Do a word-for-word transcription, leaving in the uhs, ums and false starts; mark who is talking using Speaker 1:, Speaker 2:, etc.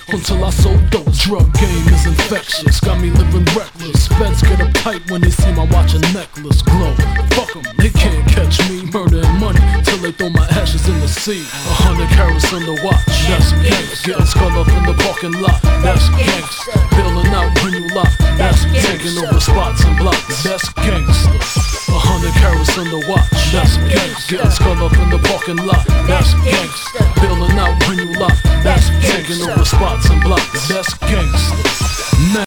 Speaker 1: until I sold dope. Drug game is infectious, got me living reckless. Feds get a pipe when they see my watch and necklace glow. Fuck 'em, they can't catch me. Murder and money till they throw my ashes in the sea. A hundred carats on the watch, that's gangsta. Getting skulled up in the parking lot, that's gangsta. Bailing out when you lock, that's taking over spots and blocks, that's gangsta. A hundred carats on the watch, that's gangsta. Getting skulled up in the parking lot, that's gangsta. Bailing out when you lock, that's taking over spots and blocks, that's gangsta.